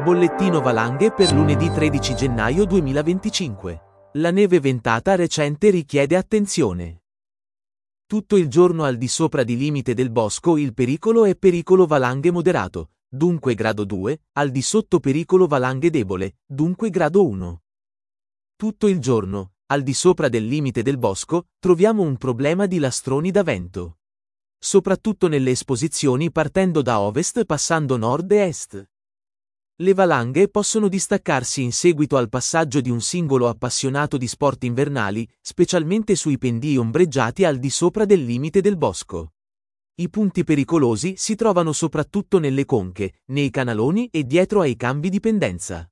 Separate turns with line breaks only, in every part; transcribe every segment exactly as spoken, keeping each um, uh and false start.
Bollettino valanghe per lunedì tredici gennaio duemilaventicinque. La neve ventata recente richiede attenzione. Tutto il giorno al di sopra di limite del bosco il pericolo è pericolo valanghe moderato, dunque grado due, al di sotto pericolo valanghe debole, dunque grado uno. Tutto il giorno, al di sopra del limite del bosco, troviamo un problema di lastroni da vento. Soprattutto nelle esposizioni partendo da ovest passando nord e est. Le valanghe possono distaccarsi in seguito al passaggio di un singolo appassionato di sport invernali, specialmente sui pendii ombreggiati al di sopra del limite del bosco. I punti pericolosi si trovano soprattutto nelle conche, nei canaloni e dietro ai cambi di pendenza.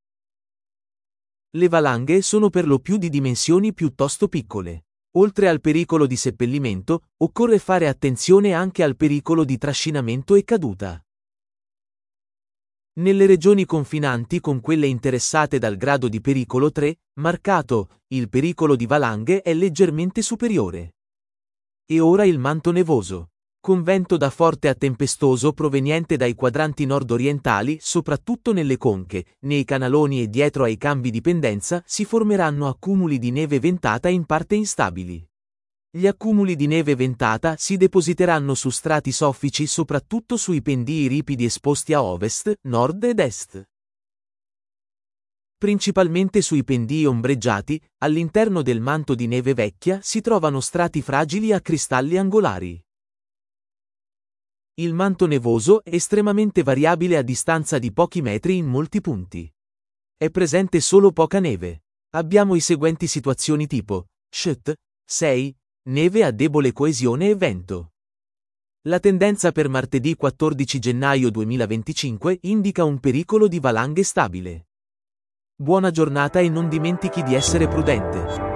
Le valanghe sono per lo più di dimensioni piuttosto piccole. Oltre al pericolo di seppellimento, occorre fare attenzione anche al pericolo di trascinamento e caduta. Nelle regioni confinanti con quelle interessate dal grado di pericolo tre, marcato, il pericolo di valanghe è leggermente superiore. E ora il manto nevoso. Con vento da forte a tempestoso proveniente dai quadranti nord-orientali, soprattutto nelle conche, nei canaloni e dietro ai cambi di pendenza, si formeranno accumuli di neve ventata in parte instabili. Gli accumuli di neve ventata si depositeranno su strati soffici soprattutto sui pendii ripidi esposti a ovest, nord ed est. Principalmente sui pendii ombreggiati, all'interno del manto di neve vecchia si trovano strati fragili a cristalli angolari. Il manto nevoso è estremamente variabile a distanza di pochi metri in molti punti. È presente solo poca neve. Abbiamo i seguenti situazioni tipo: S H T sei, neve a debole coesione e vento. La tendenza per martedì quattordici gennaio duemilaventicinque indica un pericolo di valanghe stabile. Buona giornata e non dimentichi di essere prudente.